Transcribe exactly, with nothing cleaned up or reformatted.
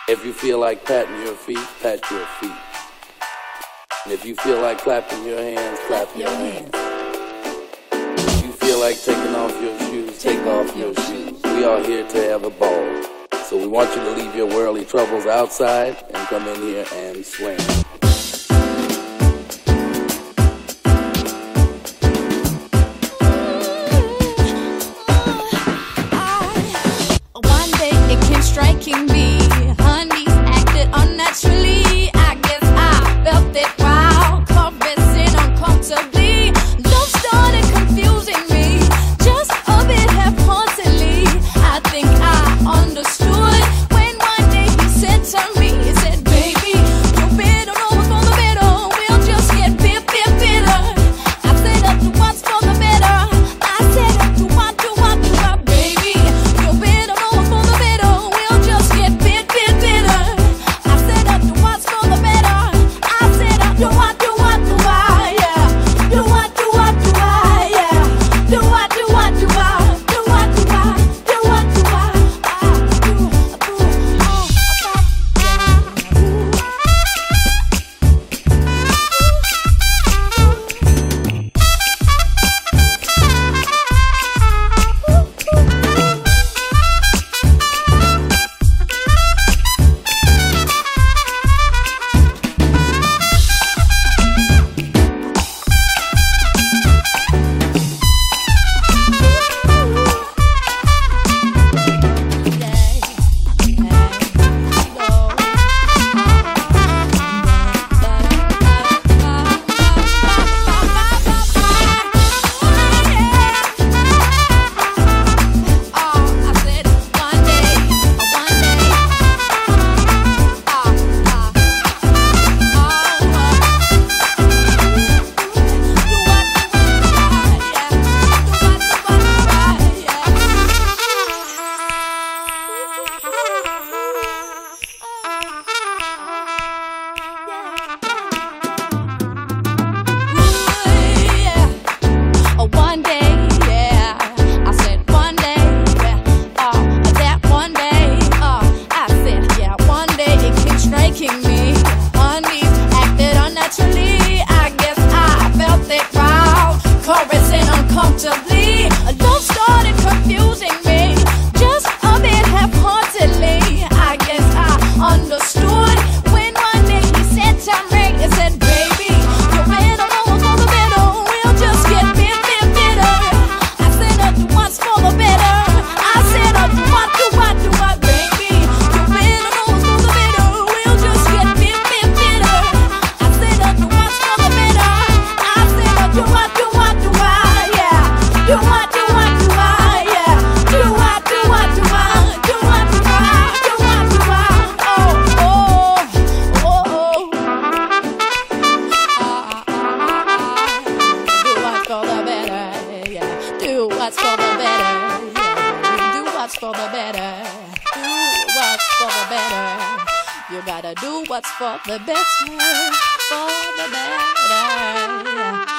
If you feel like patting your feet, pat your feet. And if you feel like clapping your hands, clap your hands. If you feel like taking off your shoes, take off your shoes. We are here to have a ball. So we want you to leave your worldly troubles outside and come in here and swing. Striking me, honey's acted unnaturally. I guess I felt it while caressing uncomfortably. Love started confusing me, just a bit half-heartedly. I think I understood when one day he said to me, he said, "Baby, you better know what's for the better. We'll just get bit, bit, bitter." I said, "Up to what's for the better." I said, "Up to what, to what, to what, baby. You better know what's for the better. Just get bit, bit, bitter." I said, "Up to what's for the better." I said, "Up to what, do what, do I, yeah. Do what, do what, do I, yeah. Do what, do what, do I, do what, do I, do what, do I, I do, do, oh, what's for the better, yeah. Do what's for the better, do what's for the better. You gotta do what's for the better, for the better, yeah.